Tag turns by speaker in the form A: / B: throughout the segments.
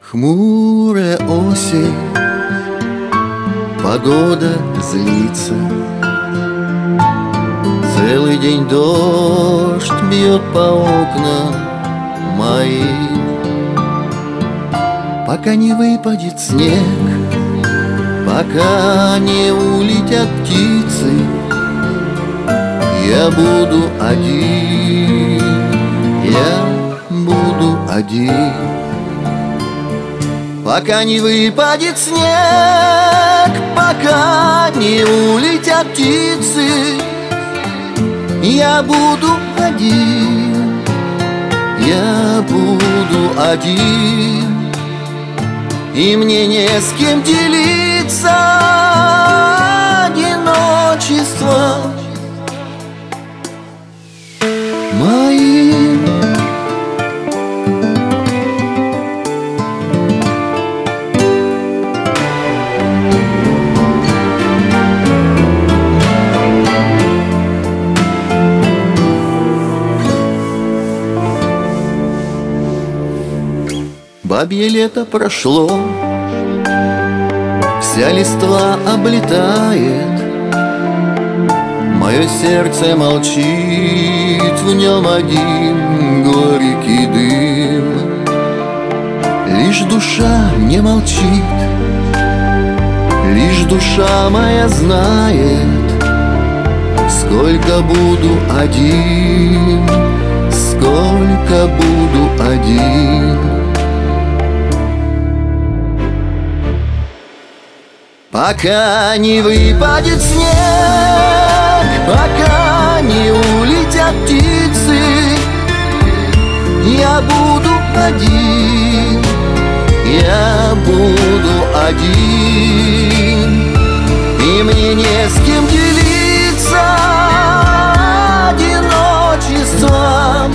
A: Хмурая осень, погода злится. Целый день дождь бьет по окнам моим. Пока не выпадет снег, пока не улетят птицы, я буду один, я буду один. Пока не выпадет снег, пока не улетят птицы, я буду один, я буду один. И мне не с кем делиться одиночеством моим. Бабье лето прошло, вся листва облетает, мое сердце молчит, в нем один горький дым. Лишь душа не молчит, лишь душа моя знает, сколько буду один, сколько буду один. Пока не выпадет снег, пока не улетят птицы, я буду один, я буду один. И мне не с кем делиться одиночеством.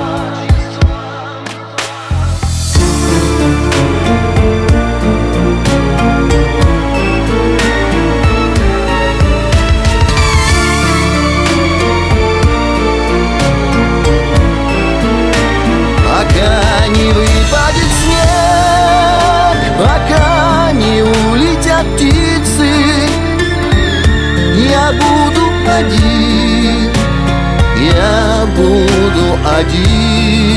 A: Пока не выпадет снег, пока не улетят птицы, я буду один, я буду один.